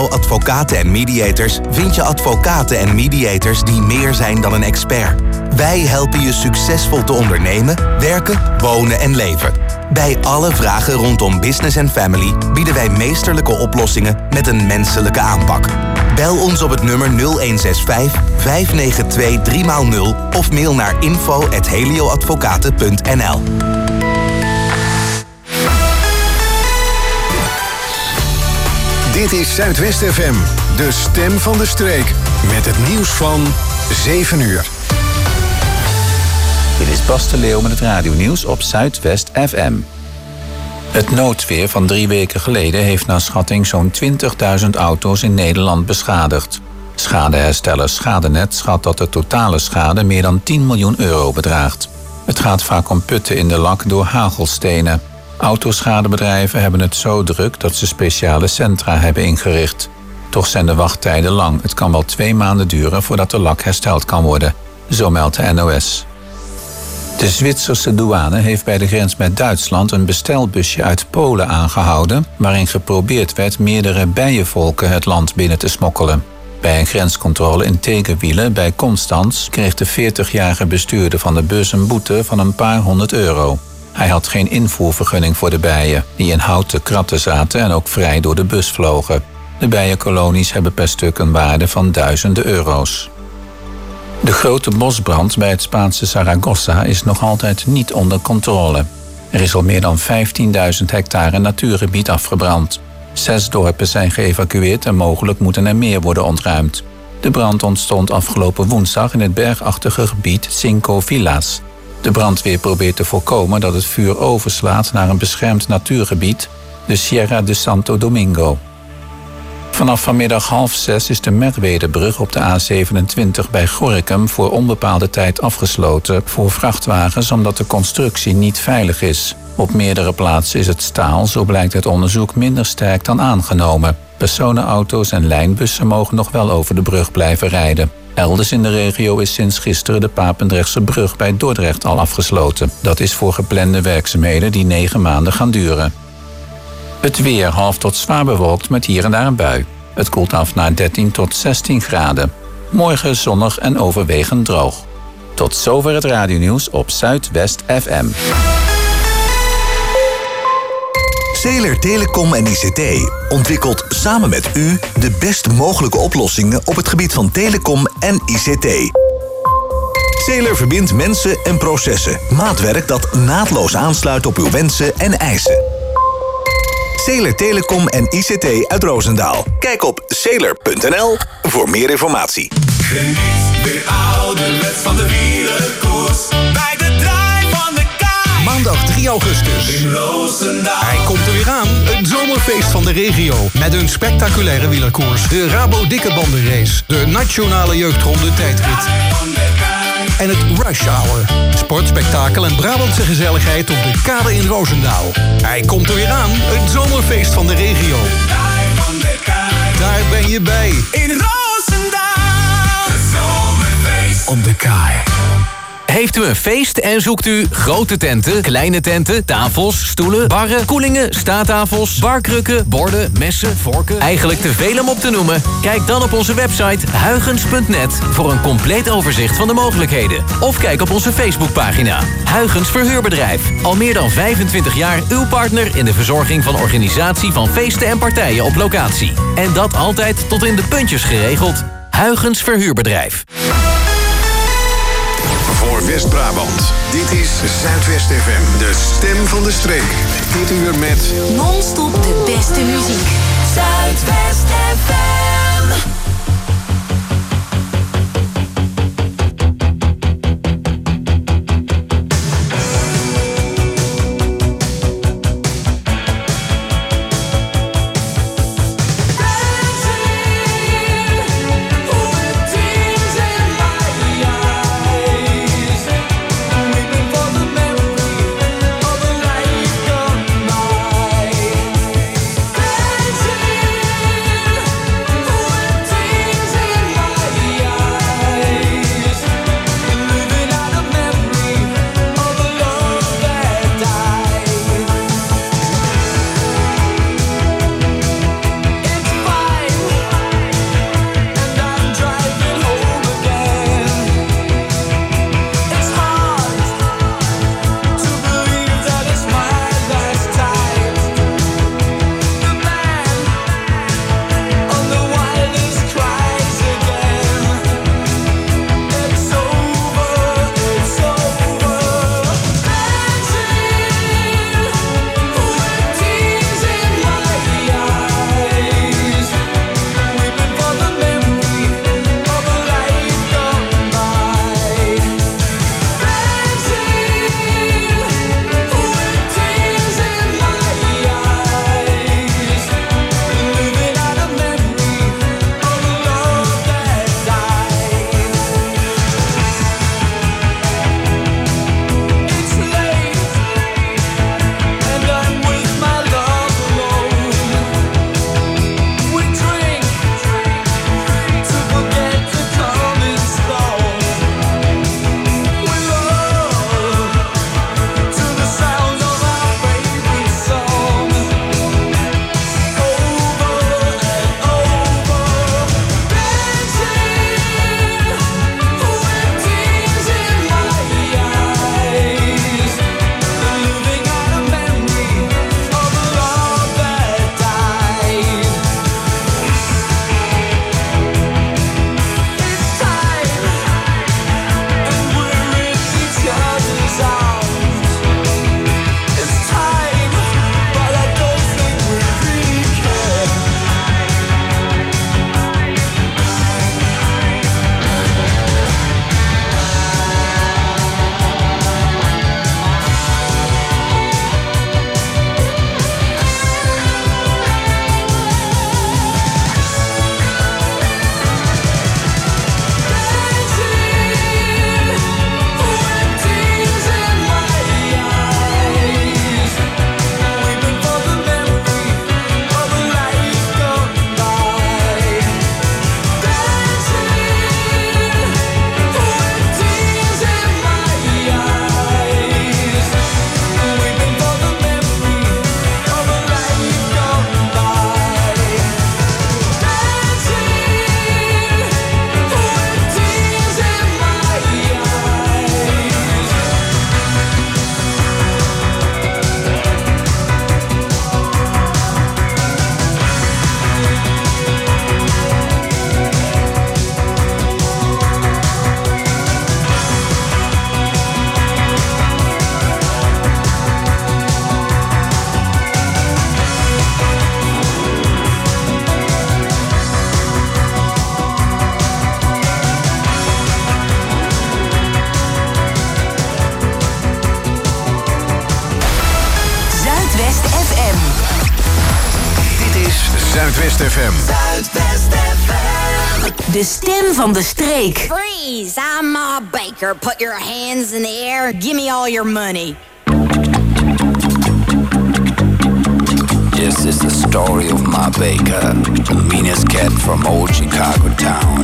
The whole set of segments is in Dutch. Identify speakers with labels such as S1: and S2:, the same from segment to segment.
S1: Advocaten en Mediators vind je advocaten en mediators die meer zijn dan een expert. Wij helpen je succesvol te ondernemen, werken, wonen en leven. Bij alle vragen rondom business en family bieden wij meesterlijke oplossingen met een menselijke aanpak. Bel ons op het nummer 0165 592 3x0 of mail naar info@helioadvocaten.nl.
S2: Dit is Zuidwest FM, de stem van de streek. Met het nieuws van 7 uur.
S3: Dit is Bas de Leeuw met het radionieuws op Zuidwest FM. Het noodweer van 3 weken geleden heeft naar schatting zo'n 20.000 auto's in Nederland beschadigd. Schadehersteller Schadenet schat dat de totale schade meer dan 10 miljoen euro bedraagt. Het gaat vaak om putten in de lak door hagelstenen. Autoschadebedrijven hebben het zo druk dat ze speciale centra hebben ingericht. Toch zijn de wachttijden lang. Het kan wel 2 maanden duren voordat de lak hersteld kan worden. Zo meldt de NOS. De Zwitserse douane heeft bij de grens met Duitsland een bestelbusje uit Polen aangehouden, waarin geprobeerd werd meerdere bijenvolken het land binnen te smokkelen. Bij een grenscontrole in Tegenwielen bij Constans kreeg de 40-jarige bestuurder van de bus een boete van een paar honderd euro. Hij had geen invoervergunning voor de bijen, die in houten kratten zaten en ook vrij door de bus vlogen. De bijenkolonies hebben per stuk een waarde van duizenden euro's. De grote bosbrand bij het Spaanse Zaragoza is nog altijd niet onder controle. Er is al meer dan 15.000 hectare natuurgebied afgebrand. 6 dorpen zijn geëvacueerd en mogelijk moeten er meer worden ontruimd. De brand ontstond afgelopen woensdag in het bergachtige gebied Cinco Villas. De brandweer probeert te voorkomen dat het vuur overslaat naar een beschermd natuurgebied, de Sierra de Santo Domingo. Vanaf vanmiddag 5:30 is de Merwedebrug op de A27 bij Gorinchem voor onbepaalde tijd afgesloten voor vrachtwagens omdat de constructie niet veilig is. Op meerdere plaatsen is het staal, zo blijkt uit onderzoek, minder sterk dan aangenomen. Personenauto's en lijnbussen mogen nog wel over de brug blijven rijden. Elders in de regio is sinds gisteren de Papendrechtse brug bij Dordrecht al afgesloten. Dat is voor geplande werkzaamheden die 9 maanden gaan duren. Het weer half tot zwaar bewolkt met hier en daar een bui. Het koelt af naar 13 tot 16 graden. Morgen zonnig en overwegend droog. Tot zover het radionieuws op Zuidwest FM.
S1: Zeeler Telecom en ICT ontwikkelt samen met u de best mogelijke oplossingen op het gebied van telecom en ICT. Zeeler verbindt mensen en processen. Maatwerk dat naadloos aansluit op uw wensen en eisen. Zeeler Telecom en ICT uit Roosendaal. Kijk op zeeler.nl voor meer informatie.
S4: Geniet weer ouderwets van de wielerkoers bij de draai van de kaai.
S5: Maandag 3 augustus.
S4: In Roosendaal.
S5: Hij komt er weer aan. Het zomerfeest van de regio. Met een spectaculaire wielerkoers. De Rabo Dikke Bandenrace. De Nationale Jeugdronde Tijdrit. En het Rush Hour. Sport, spektakel en Brabantse gezelligheid op de kade in Roosendaal. Hij komt er weer aan. Het zomerfeest van de regio. Daar ben je bij.
S4: In Roosendaal. Het zomerfeest
S5: Op de kaai.
S6: Heeft u een feest en zoekt u grote tenten, kleine tenten, tafels, stoelen, barren, koelingen, staattafels, barkrukken, borden, messen, vorken? Eigenlijk te veel om op te noemen? Kijk dan op onze website huygens.net voor een compleet overzicht van de mogelijkheden. Of kijk op onze Facebookpagina. Huygens Verhuurbedrijf. Al meer dan 25 jaar uw partner in de verzorging van organisatie van feesten en partijen op locatie. En dat altijd tot in de puntjes geregeld. Huygens Verhuurbedrijf.
S2: Voor West-Brabant. Dit is Zuidwest FM, de stem van de streek. Dit uur met
S7: non-stop de beste muziek. Zuidwest FM.
S4: Dancing
S2: Zuidwest FM.
S7: Zuidwest FM.
S8: De stem van de streek.
S9: Freeze, I'm Ma Baker. Put your hands in the air. Give me all your money.
S10: This is the story of Ma Baker, the meanest cat from old Chicago town.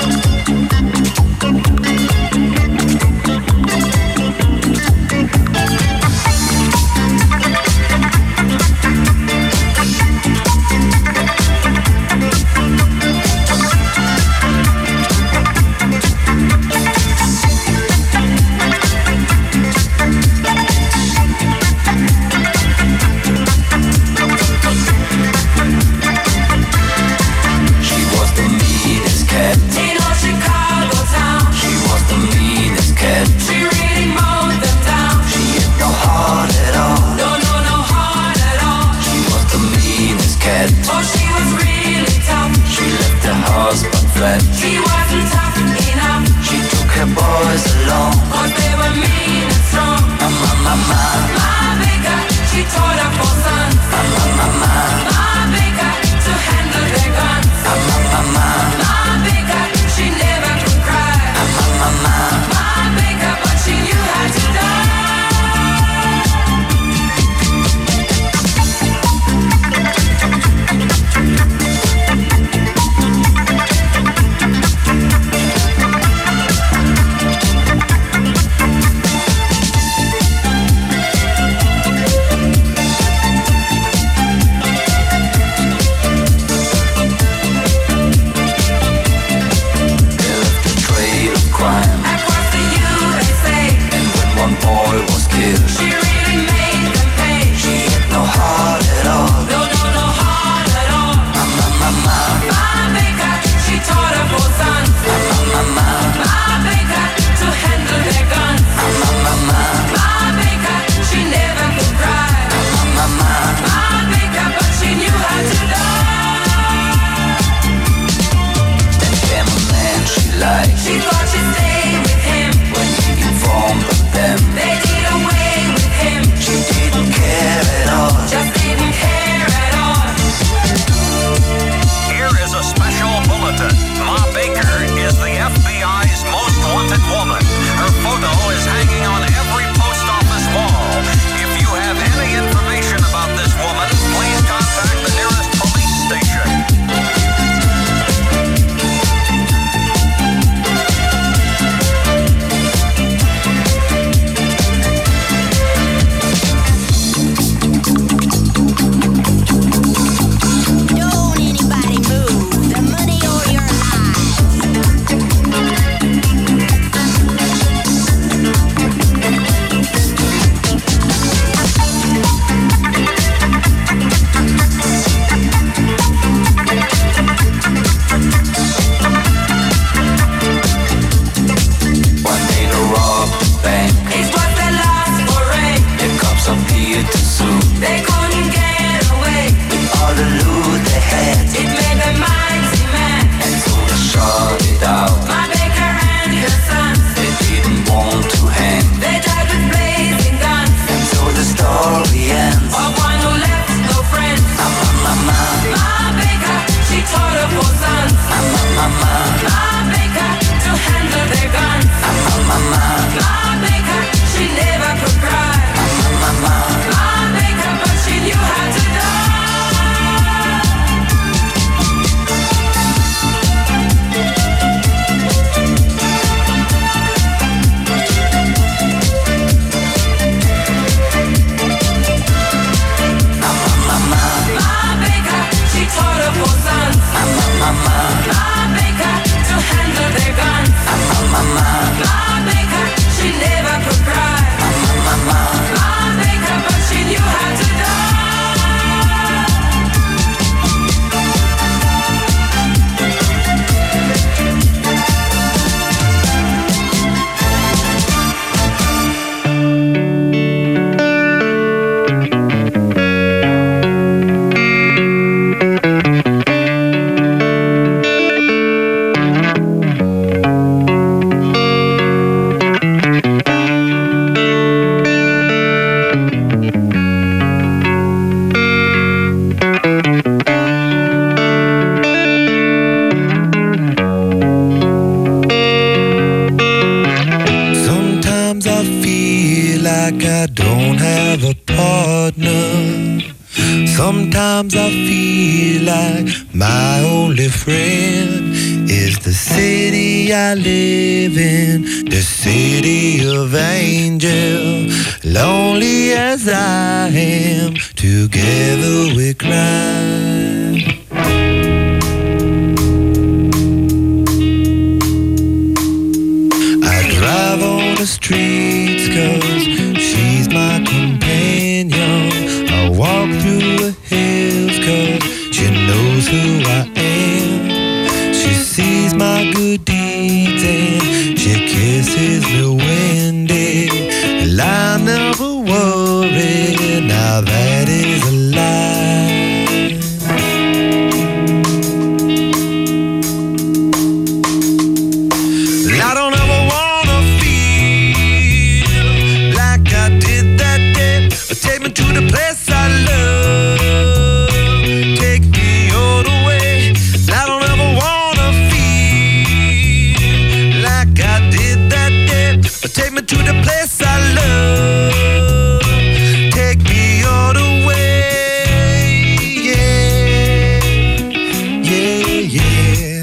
S7: She wasn't tough enough. She took her boys along, 'cause they were mean and strong. Ma Baker, she taught her 4 sons. Ma Baker, to handle their guns. Ma Baker, she never could cry. Ma Baker, but she knew how to die.
S8: I don't have a partner. Sometimes I feel like my only friend is the city I live in, the city of angels. Lonely as I am, together we cry. I drive on the streets 'cause she's my companion. I walk through the hills 'cause she knows who I am. She sees my good deeds and she kisses me when day. And I never worry, now that is a lie. I don't ever wanna feel like I did that day. Take me to the place I love. Take me all the way. I don't ever wanna feel like I did that day. Take me to the place I love. Take me all the way. Yeah, yeah, yeah.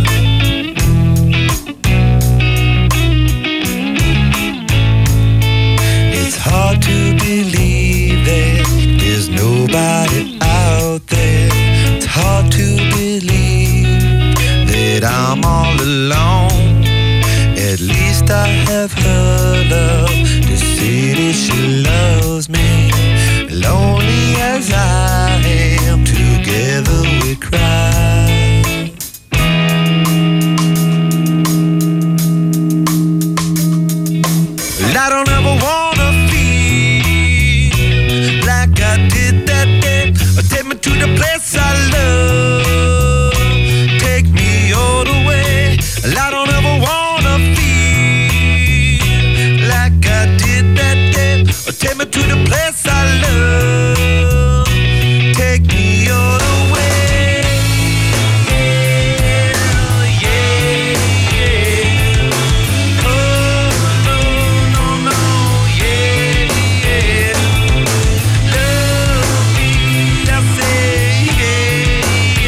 S8: It's hard to believe that there's nobody out there. It's hard to believe that I'm all alone. At least I have her love. The city, she loves me. Lonely as I am, together we cry. I don't ever wanna feel like I did that day. Take me to the place I love. Take me all the way. I don't ever wanna feel like I did that day. Take me to the place I love. Take me all the way. Yeah, yeah. Oh, no, no, no, yeah, yeah. Love me, I say, yeah,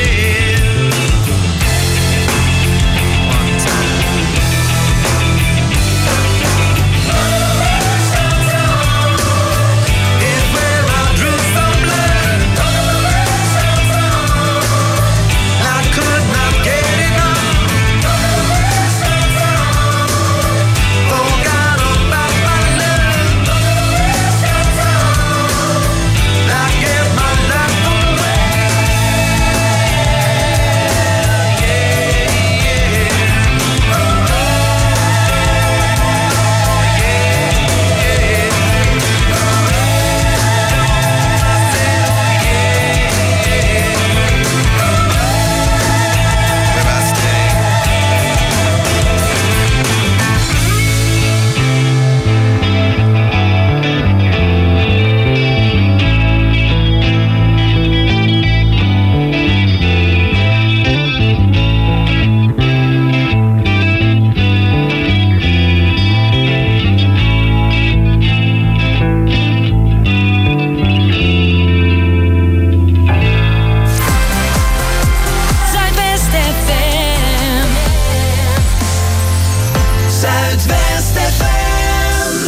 S8: yeah. One time. Is where I drew some blood. I could not get enough. Forgot about my love. I gave my life away. Where I stay.
S7: Zuidwest FM. Zuidwest FM.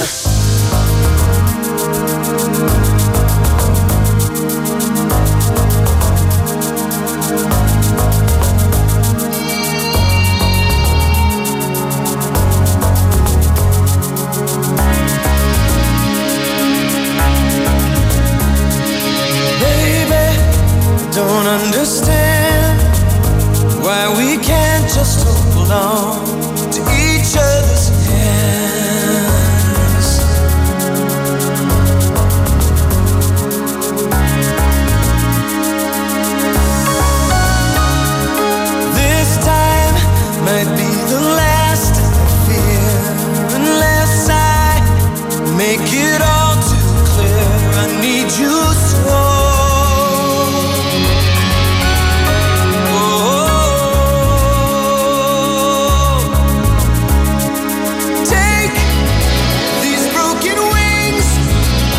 S8: Baby, don't understand why we can't just hold on to each other's hands. This time might be the last I fear, unless I make it all too clear. I need you so. Take these broken wings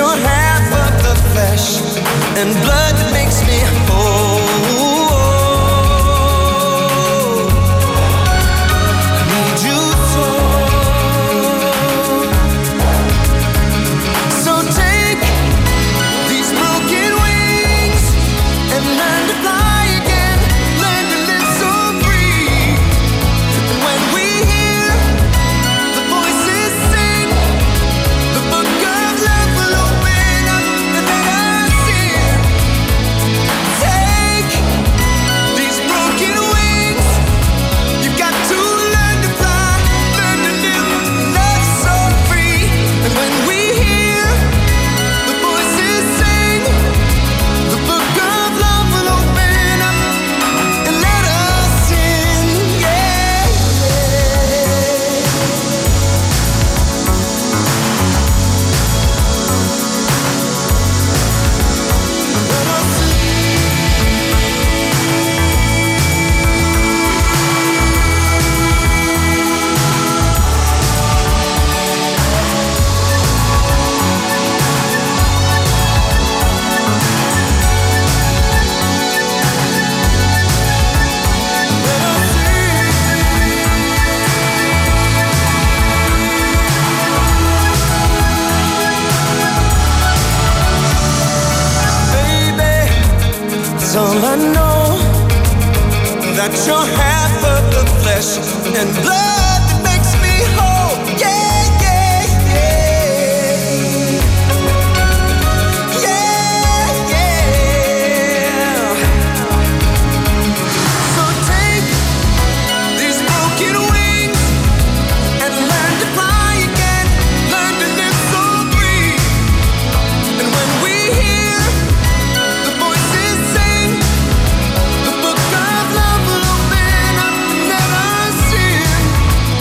S8: you're half of the flesh and blood that makes me whole. I need you so. So take these broken wings and learn to fly again. Learn to live so free. And when we hear the voices sing, the book of love will open up and let us in. Take these broken wings. You've got to learn to fly, learn to live, love so free. And when we hear the voices sing, the book of love will open up and let us in. Yeah, baby, it's all I know, that you're half of the flesh and blood that makes me whole. Yeah, yeah, yeah. Yeah, yeah. So take these broken wings and learn to fly again. Learn to live so free. And when we hear the voices sing, the book of love will open up and let us in.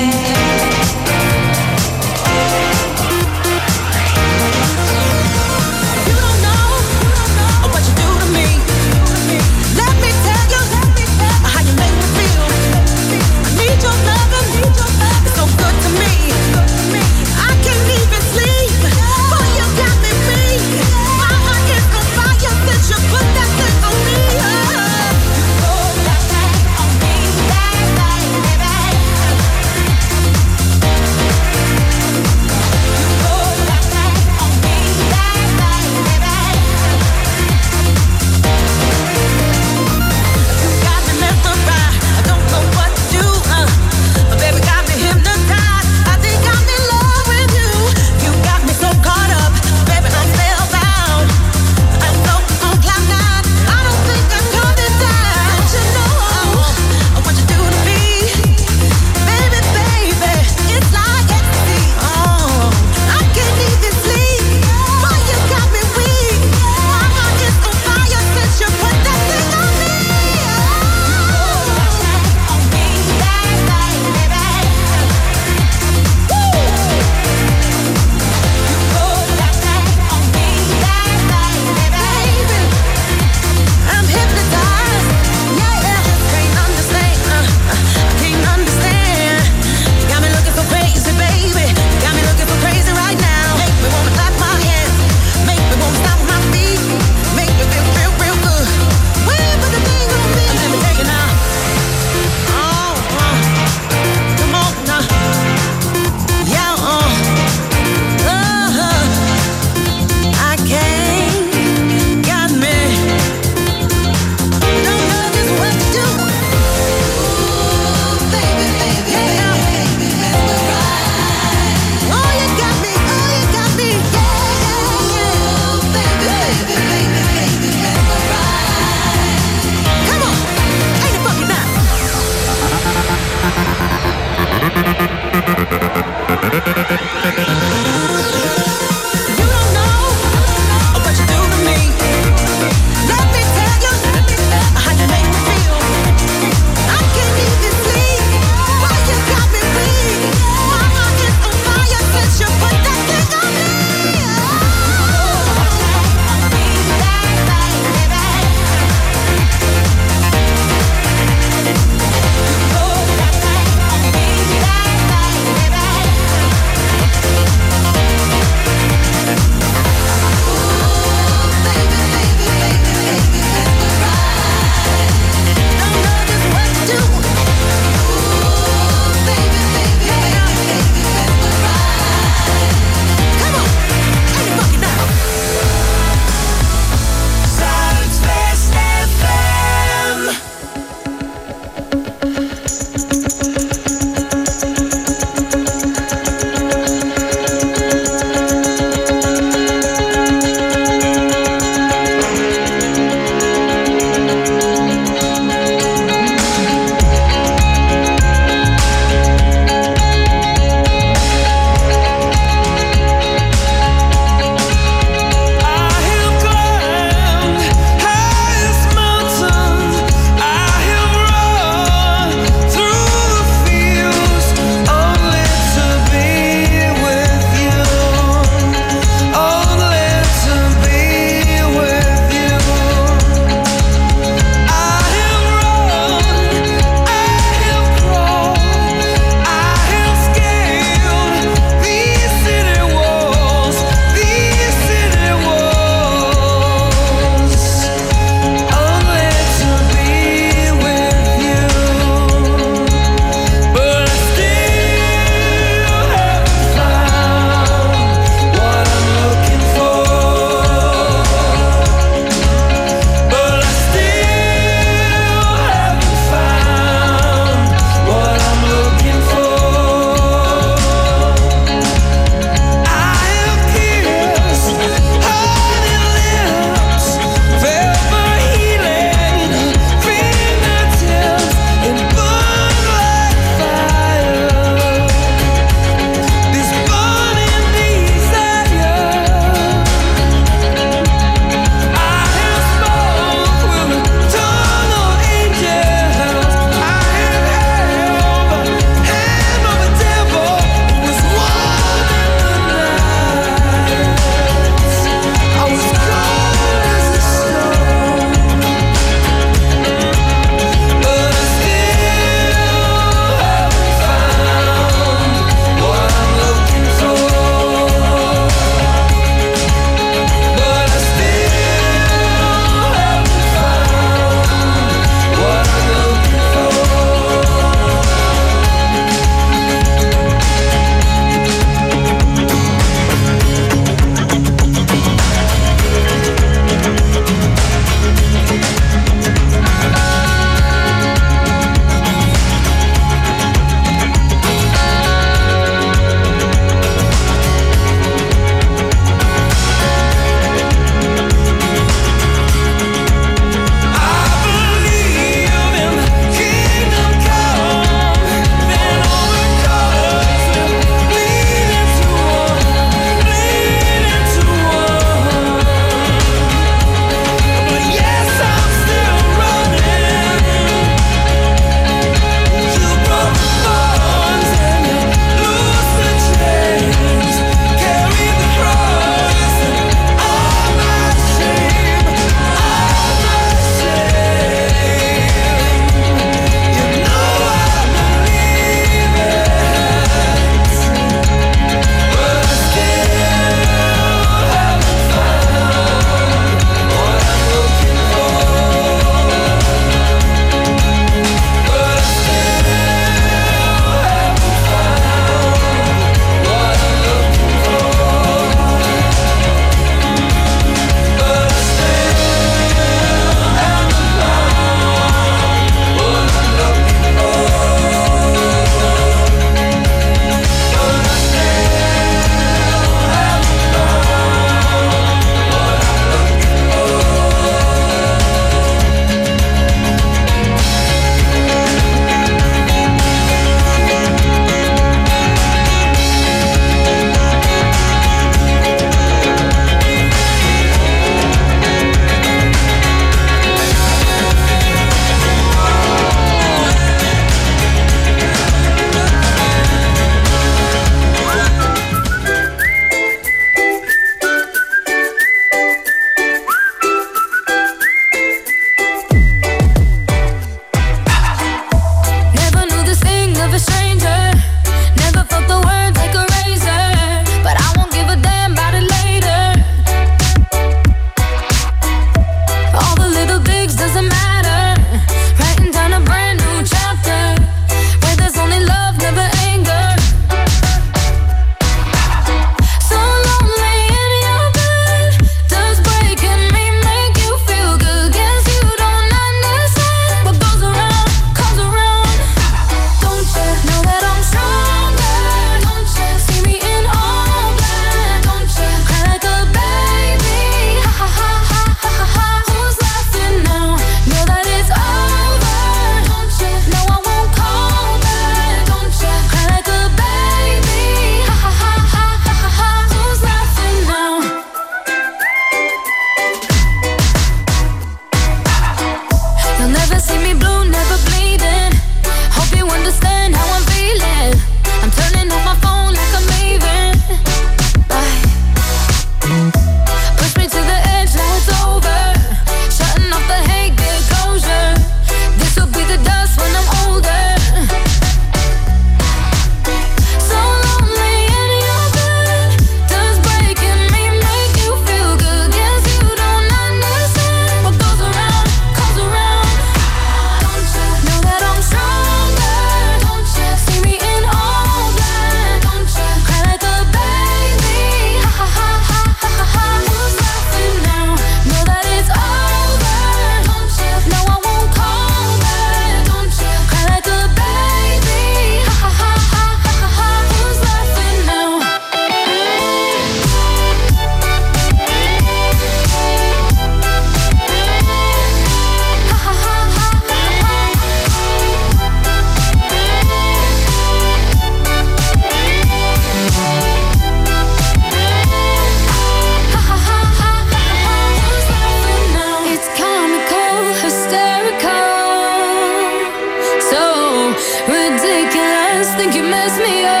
S7: me up.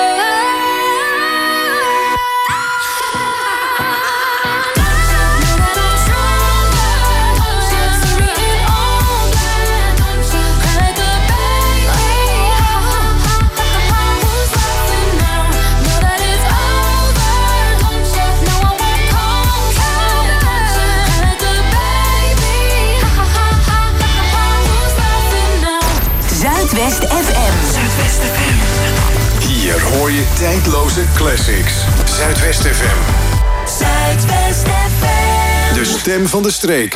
S11: Zuidwest FM. Zuidwest FM.
S2: Hier hoor je tijdloze classics. Zuidwest FM.
S11: Zuidwest FM.
S2: De stem van de streek.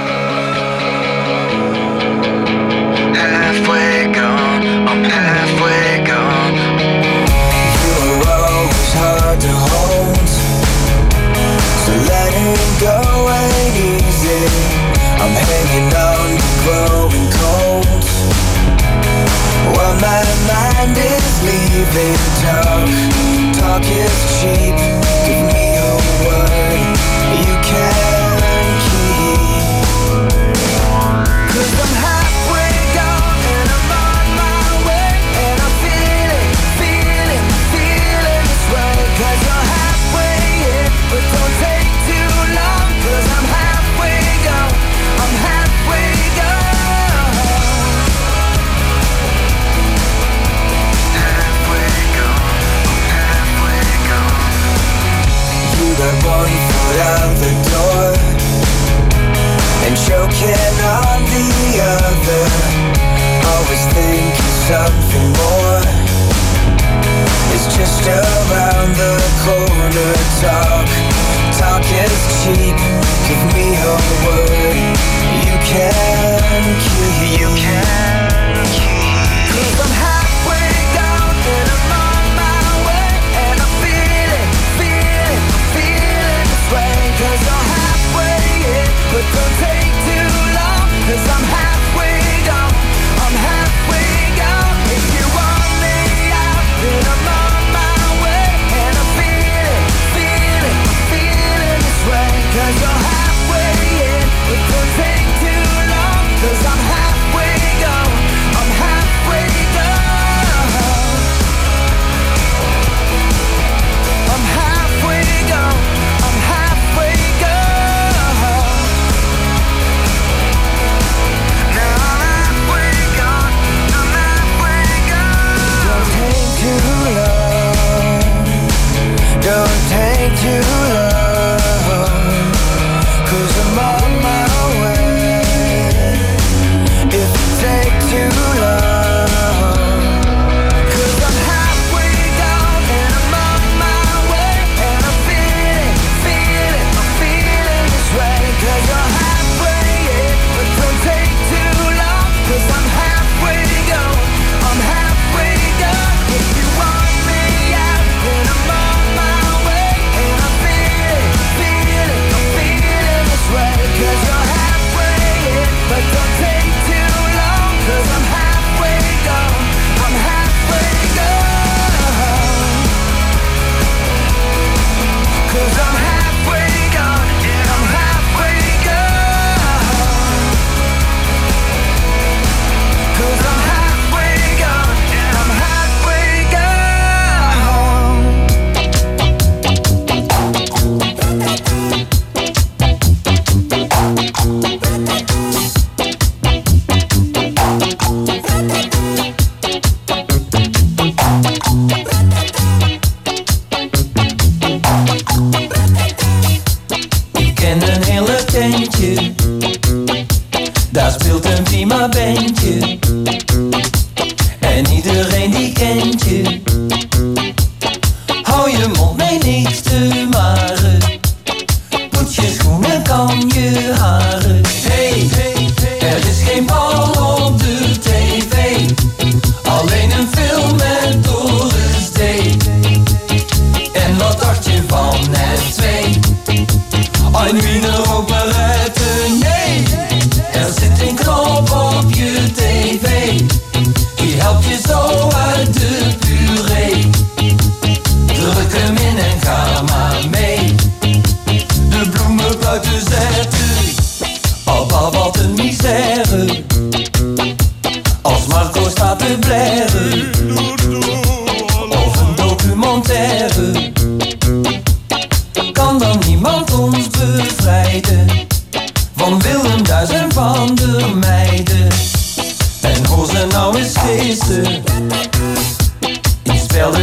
S8: Halfway gone, I'm halfway gone. You were always hard to hold, so letting go ain't easy. I'm hanging on to growing cold, while my mind is leaving. Talk is cheap. Give me a word you can keep. 'Cause I'm halfway gone and I'm on my way, and I'm feeling this way. 'Cause you're halfway in, but don't take too long. 'Cause I'm halfway gone, I'm halfway gone. Halfway gone, halfway gone. You got one foot out the door and choking on the other, always thinking something more is just around the corner. Talk is cheap. Give me a word you can keep. 'Cause I'm halfway down and I'm on my way, and I'm feeling this way. 'Cause you're halfway in, but don't take too long. 'Cause I'm halfway gone, I'm halfway gone. If you want me out, then I'm on my way, and I'm feeling this way. 'Cause you're halfway in, but don't take too long.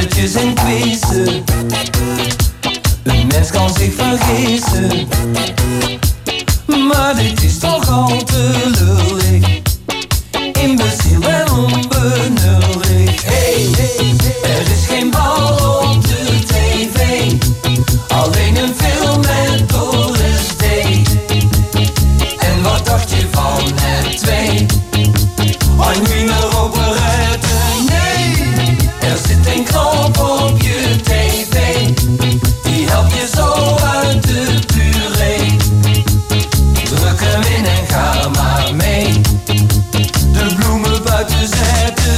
S12: spelletjes en quizzen. Een mens kan zich vergissen, maar dit is toch al te lullig. Imbeciel en onbenullig. Hey, er is geen bal op de tv, alleen een film met Doris D. En wat dacht je van het 2? Een wiener operette, nee. Er zit een knop op je tv, die helpt je zo uit de puree. Druk hem in en ga maar mee, de bloemen buiten zetten.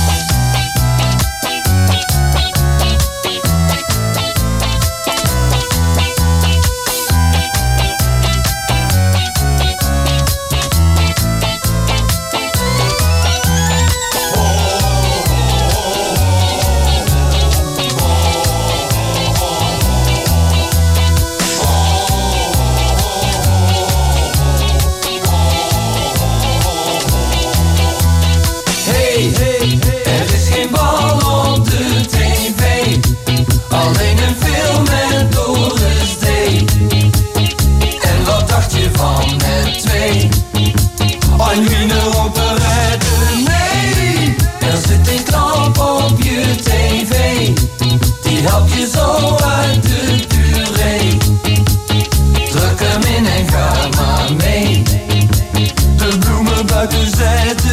S12: Er is geen bal op de tv, alleen een film met Doris D. En wat dacht je van het 2? Een wiener operette, nee. Er zit een knop op je tv, die helpt je zo uit de puree. Druk hem in en ga maar mee, de bloemen buiten zetten.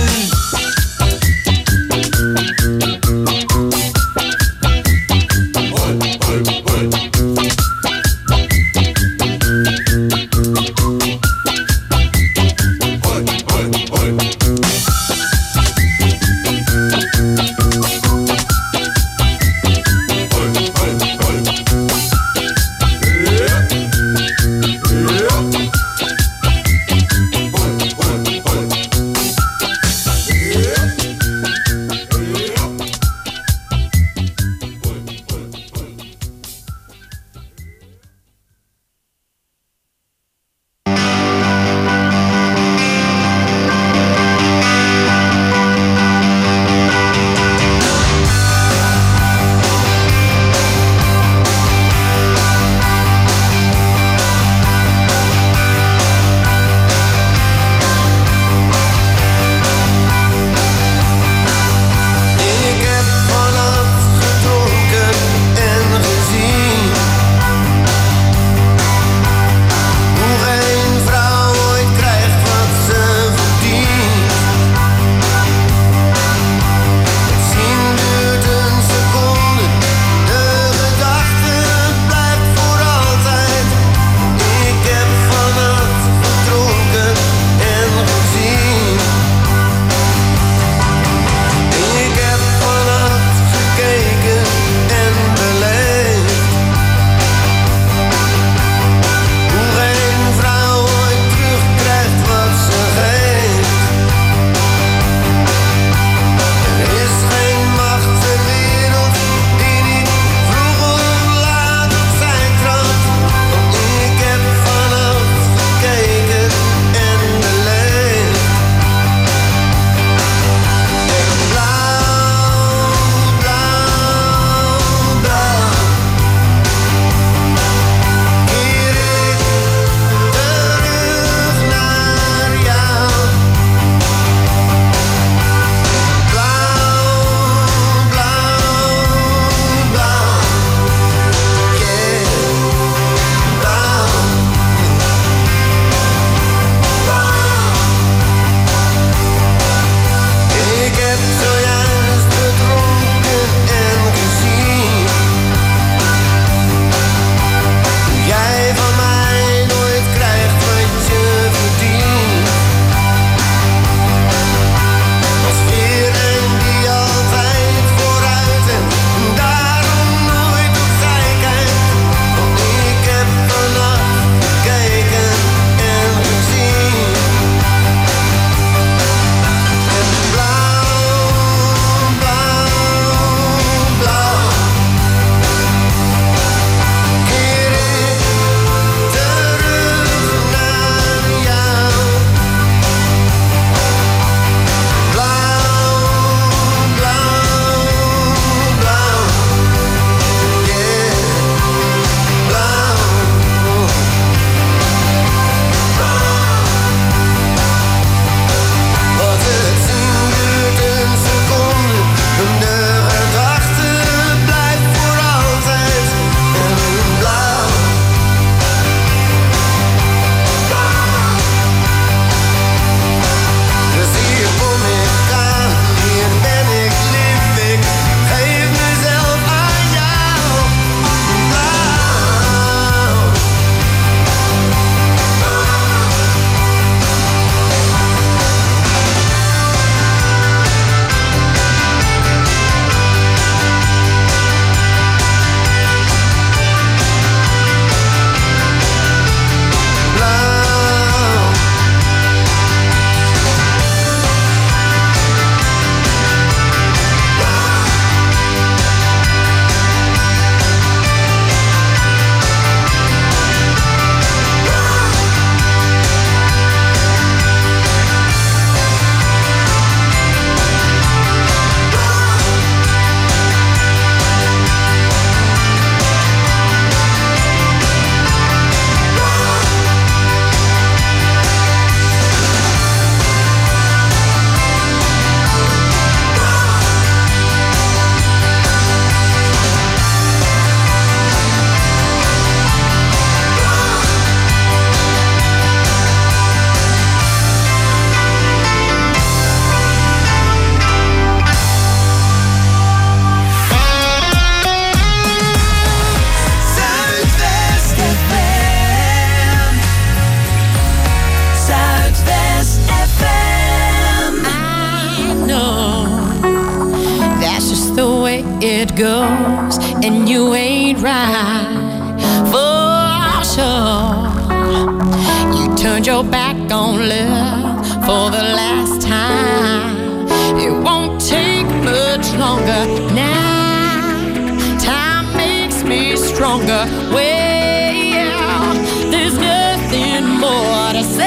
S13: it goes, and you ain't right for sure. You turned your back on love for the last time. It won't take much longer now. Time makes me stronger. Well, there's nothing more to say.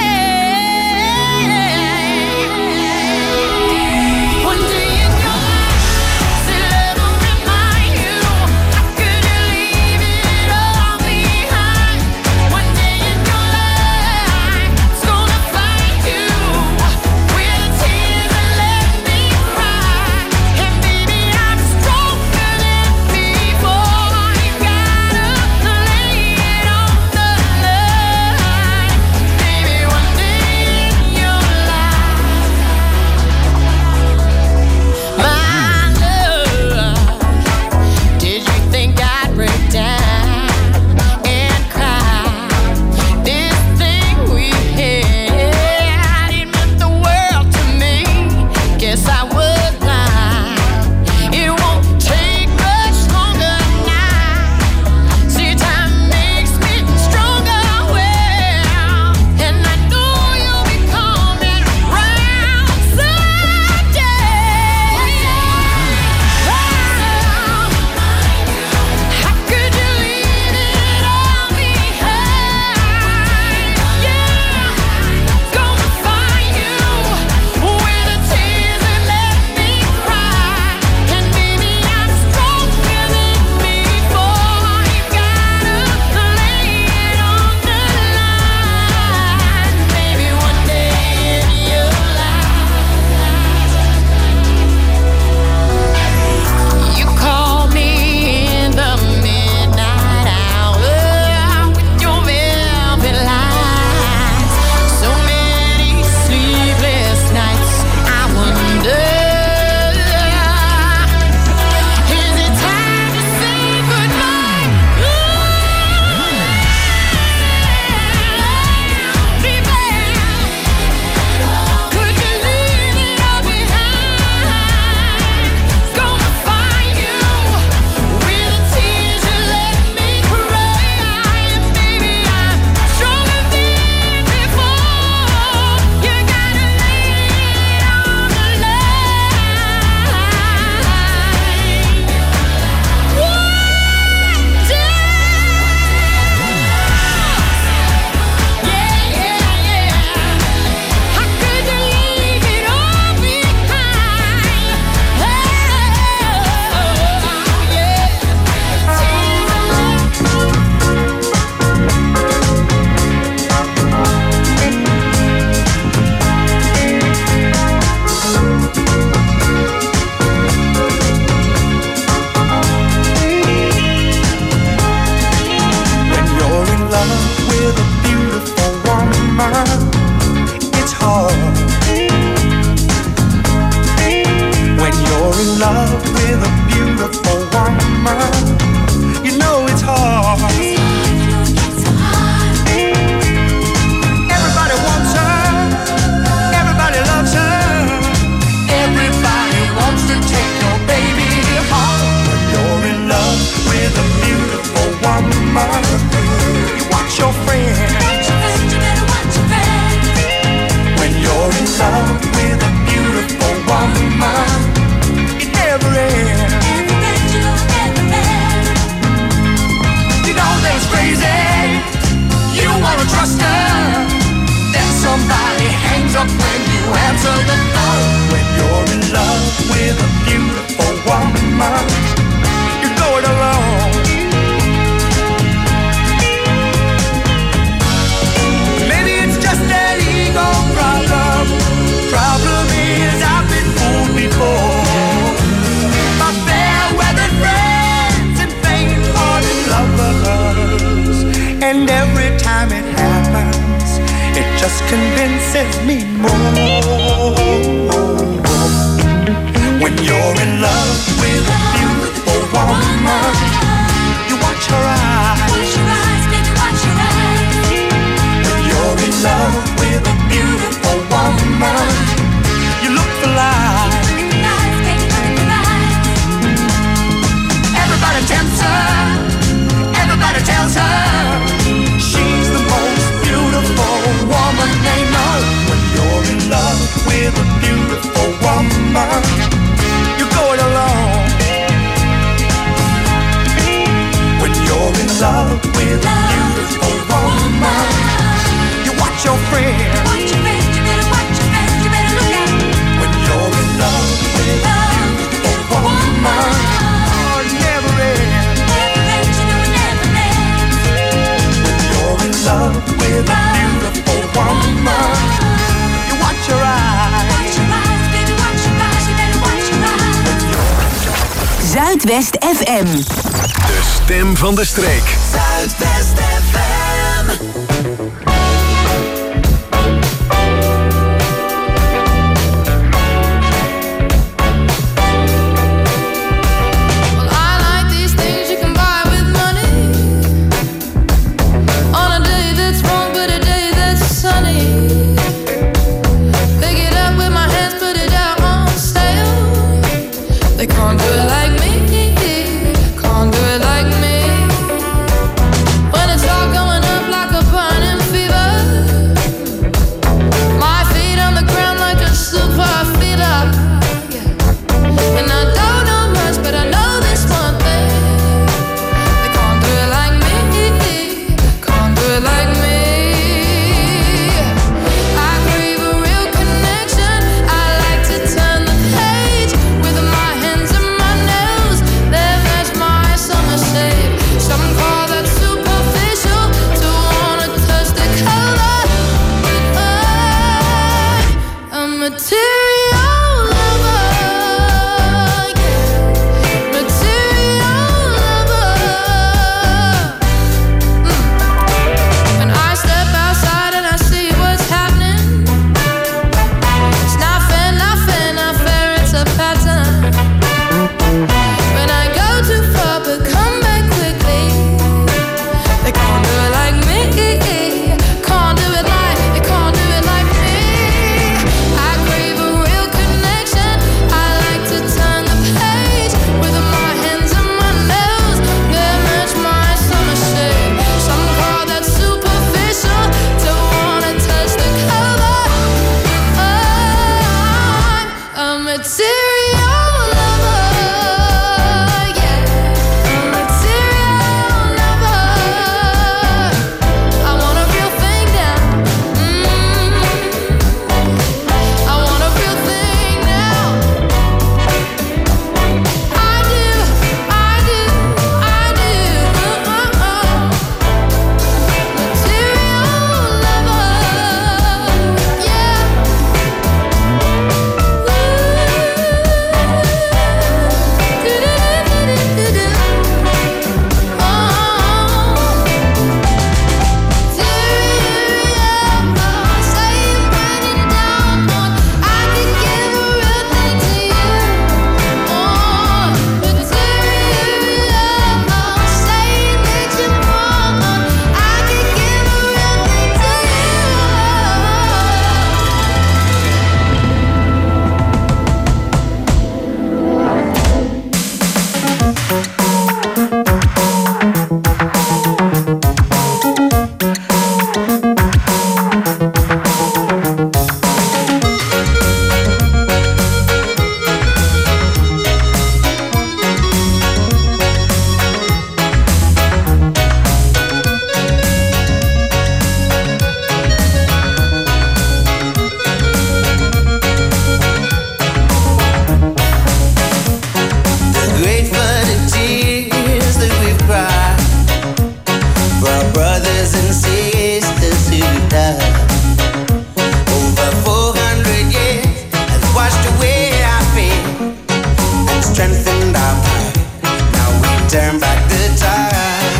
S14: Convinces me more when you're in love with a beautiful woman. You watch her eyes, baby, watch her eyes. When you're in love with a beautiful woman, you look for life. love with a beautiful woman. You watch your friend. Watch your friend, you better watch your friend, you better look out. When you're in love with a beautiful woman, oh, it never ends. Never ends, you know it never ends. When you're in love with a beautiful woman, you watch your eyes. Watch your eyes, baby, watch your eyes, you better watch your eyes.
S11: Zuidwest FM.
S2: De stem van de streek.
S11: Zuidwest FM.
S15: They can't do it like me, can't do it like me. When it's all going up like a burning fever, my feet on the ground like a super feeder. And I don't know much, but I know this one thing. They can't do it like me, can't do it like me. I crave a real connection. I like to turn the page with my hands and my nails. They match my summer shade. Some call that superficial, to wanna touch the color. But I'm a material lover, yeah. Material lover. When I step outside and I see what's happening, it's not fair, not fair, not fair, it's a pattern. When I go too far but come back quickly, they can't do it like me, can't do it like, they can't do it like me. I crave a real connection. I like to turn the page with my hands and my nails. They match my summer shade. Some call that superficial, to wanna touch the color. I'm a material lover, yeah. I'm a material lover. I want a real thing now. I want a real thing now. I do, I do, I do. Material lover, yeah.
S16: Grateful to tears that we've cried for our brothers and sisters who died. Over 400 years has washed away our pain and strengthened our pride. Now we turn back the tide.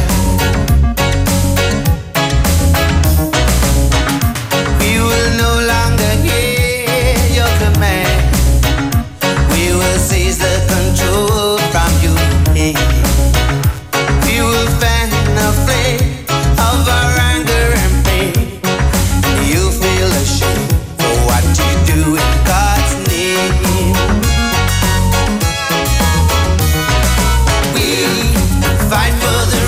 S16: We will no longer hear your command. We will seize the control from you. We will fan the flame of our anger and pain. You feel ashamed for what you do in God's name. We fight for the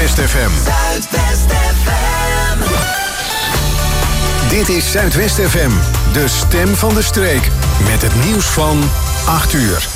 S2: Zuidwest FM.
S11: Zuidwest FM.
S2: Dit is Zuidwest FM, de stem van de streek. Met het nieuws van 8 uur.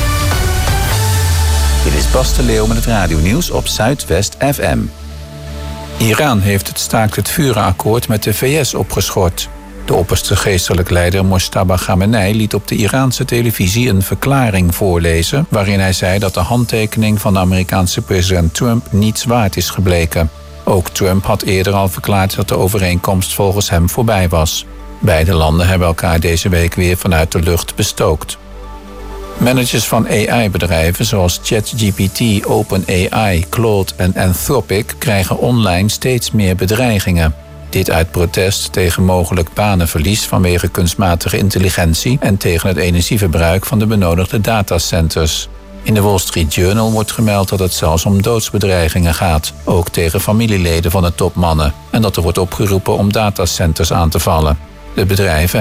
S3: Dit is Bas de Leeuw met het radionieuws op Zuidwest FM. Iran heeft het staakt-het-vuren-akkoord met de VS opgeschort. De opperste geestelijk leider Mojtaba Khamenei liet op de Iraanse televisie een verklaring voorlezen waarin hij zei dat de handtekening van de Amerikaanse president Trump niets waard is gebleken. Ook Trump had eerder al verklaard dat de overeenkomst volgens hem voorbij was. Beide landen hebben elkaar deze week weer vanuit de lucht bestookt. Managers van AI-bedrijven zoals ChatGPT, OpenAI, Claude en Anthropic krijgen online steeds meer bedreigingen. Dit uit protest tegen mogelijk banenverlies vanwege kunstmatige intelligentie en tegen het energieverbruik van de benodigde datacenters. In de Wall Street Journal wordt gemeld dat het zelfs om doodsbedreigingen gaat, ook tegen familieleden van de topmannen, en dat er wordt opgeroepen om datacenters aan te vallen. De bedrijven